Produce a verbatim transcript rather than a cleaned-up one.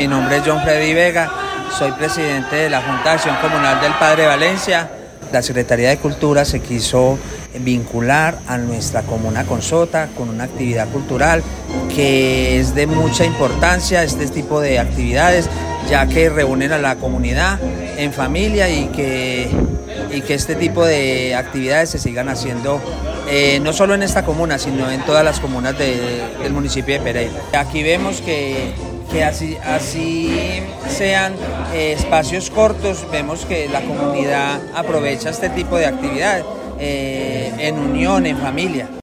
Mi nombre es John Freddy Vega, soy presidente de la Junta de Acción Comunal del Padre Valencia. La Secretaría de Cultura se quiso vincular a nuestra comuna Consota con una actividad cultural que es de mucha importancia, este tipo de actividades, ya que reúnen a la comunidad en familia y que, y que este tipo de actividades se sigan haciendo eh, no solo en esta comuna, sino en todas las comunas de, del municipio de Pereira. Aquí vemos que que así, así sean eh, espacios cortos, vemos que la comunidad aprovecha este tipo de actividades eh, en unión, en familia.